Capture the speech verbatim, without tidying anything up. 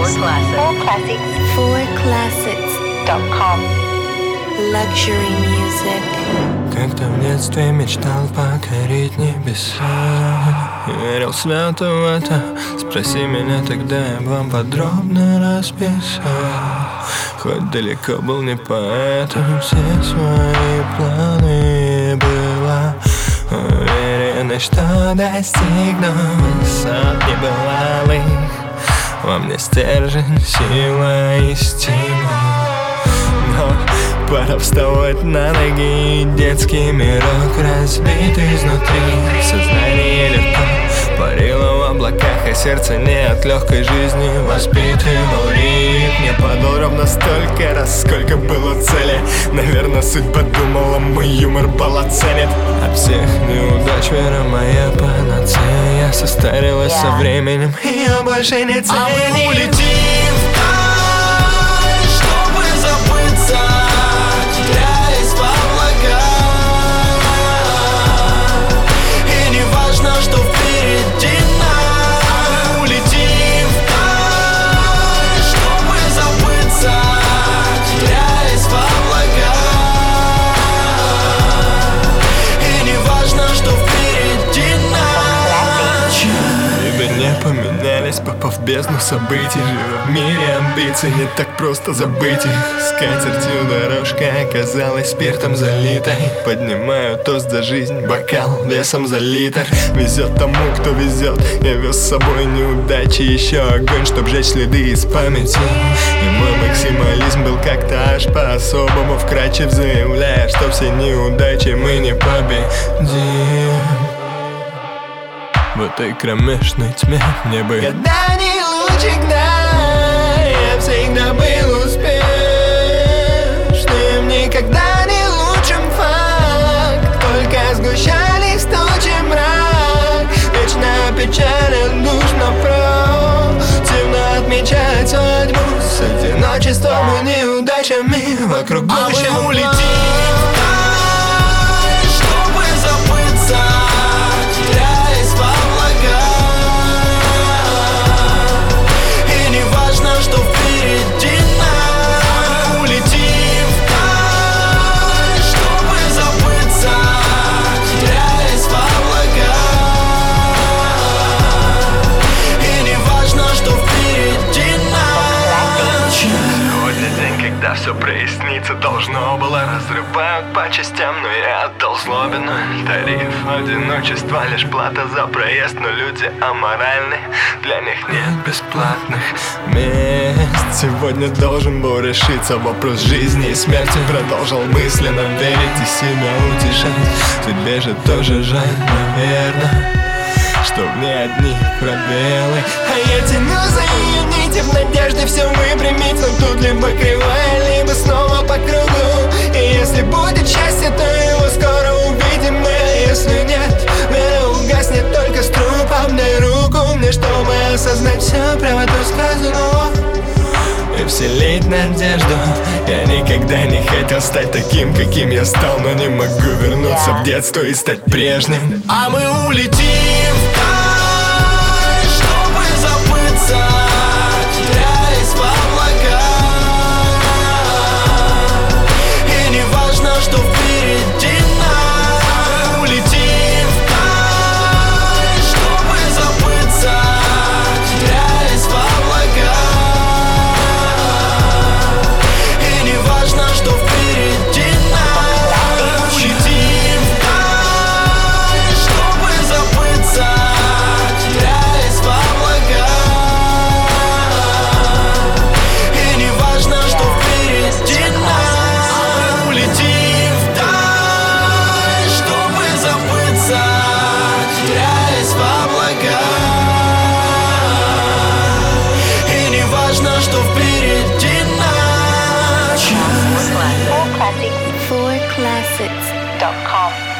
four classics dot com. Luxury music. Как-то в детстве мечтал покорить небеса. Верил свято в это. Спроси меня тогда, я вам подробно расписал. Хоть далеко был не поэтом, все свои планы была уверенность, что достигну высот небывалых. Во мне стержень, сила и стимул. Но пора вставать на ноги, детский мирок разбит изнутри. Сознание легко парило в облаках, а сердце не от легкой жизни воспитывал ритм. Я падал ровно столько раз, сколько было цели. Наверное, судьба думала, мой юмор был оценит. От всех неудач вера моя панацея состарилась со временем, ее больше не ценит. А мы улетим вдаль, чтобы забыться, теряясь в облаках. И не важно, что впереди нас. А мы улетим вдаль, чтобы забыться, теряясь в облаках. И не важно, что впереди нас. Тебе не поменялись, попав в бездну событий. Живу в мире амбиций, не так просто забыть их. Скатертью дорожка оказалась спиртом залитой. Поднимаю тост за жизнь, бокал весом за литр. Везет тому, кто везет. Я вез с собой неудачи, еще огонь, чтоб жечь следы из памяти. И мой максимализм был как-то аж по-особому вкрадчив, заявляя, что все неудачи мы не победим. В этой кромешной тьме мне бы Когда не лучик, да, я всегда был успешным. Никогда не лучшим факт, только сгущались тучи мрак. Вечно печален душ напротивно отмечать судьбу с одиночеством и неудачами вокруг гуща. А мы улетим вдаль, чтобы забыться, теряясь в облаках. И не важно, что впереди нас. Мы улетим вдаль, чтобы забыться, теряясь в облаках. И не важно, что впереди нас. Сегодня день, когда все прояснится должно было. Разрывают по частям, но я отдал злобину. Тариф одиночества, лишь плата за проезд. Но люди аморальны, для них нет бесплатных мест. Сегодня должен был решиться вопрос жизни и смерти. Продолжил мысленно верить и себя утешать. Тебе же тоже жаль, наверное, что в ней одни пробелы. А я тяну за ее нити в надежде все выпрямить. Но тут либо кривая, либо снова по кругу. И если будет счастье, то его скоро увидим мы. А если нет, вера угаснет только с трупом. Дай руку мне, чтобы осознать всю правоту сказанного и вселить надежду. Я никогда не хотел стать таким, каким я стал, но не могу вернуться в детство и стать прежним. А мы улетим вдаль, чтобы забыться, теряясь в облаках. И не важно, что впереди нас. А мы улетим вдаль, чтобы забыться, теряясь в облаках. И не важно, что впереди нас. Улетим вдаль, чтобы забыться, теряясь в облаках. И не важно, что впереди нас. Улетим вдаль, чтобы забыться, теряясь в облаках. И не важно, что впереди нас. four classics dot com.